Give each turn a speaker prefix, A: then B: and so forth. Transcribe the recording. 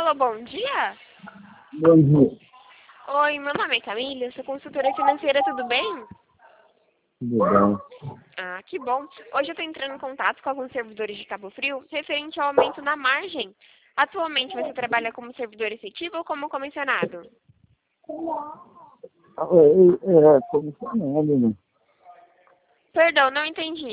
A: Alô, bom dia?
B: Bom dia.
A: Oi, meu nome é Camila, eu sou consultora financeira, tudo bem?
B: Tudo bem?
A: Ah, que bom. Hoje eu estou entrando em contato com alguns servidores de Cabo Frio referente ao aumento na margem. Atualmente você trabalha como servidor efetivo ou como comissionado?
B: Comissionado, né?
A: Perdão, não entendi.